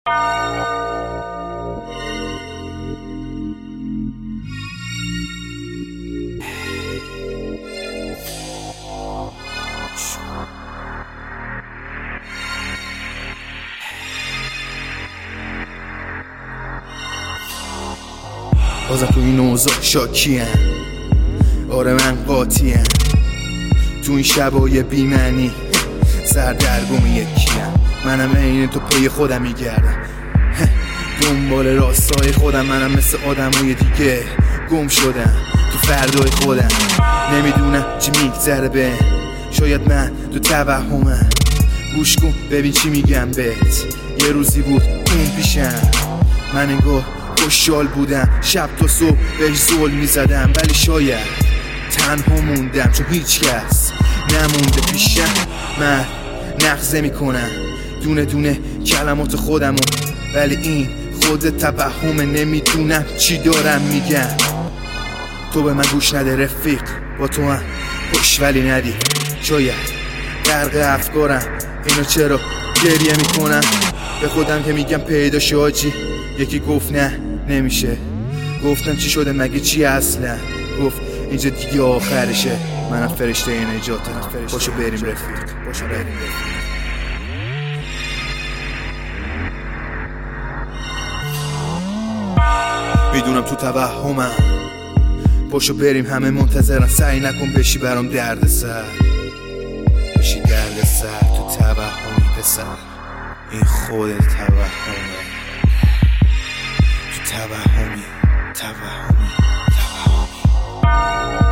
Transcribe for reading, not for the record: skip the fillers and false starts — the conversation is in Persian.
بازم تو این اوضاع شاکیم، آره من قاطیم. تو این شبای بیمعنی سردرگم یکیم. منم عین تو پی خودم میگردم، دنبال راستای خودم. منم مثل آدمای دیگه گم شدم تو فردای خودم. نمیدونم چی میگذره به، شاید من تو توهمم. گوش کن ببین چی میگم بهت. یه روزی بود اون پیشم، من انگار خوشحال بودم، شب تا صبح بهش زل میزدم. ولی شاید تنها موندم چون هیچ کس نمونده پیشم. من نغزه میکنم دونه دونه کلمات خودمو، ولی این خود توهمه. نمیدونم چی دارم میگم. تو به من گوش نده رفیق، با تو هم خوش ولی ندی. شاید غرق افکارم، اینو چرا گریه میکنم به خودم که میگم پیدا شاجی. یکی گفت نه نمیشه، گفتم چی شده مگه چی اصلا؟ گفت اینجا دیگه آخرشه. منم فرشته نجاتم، پاشو بریم رفیق، پاشو بریم رفیق. میدونم تو توهمم، پاشو بریم همه منتظرن. سعی نکن بشی برام درد سر، بشی درد سر. تو توهمی پسر، این خود توهمه. تو توهمی توهمی توهمی.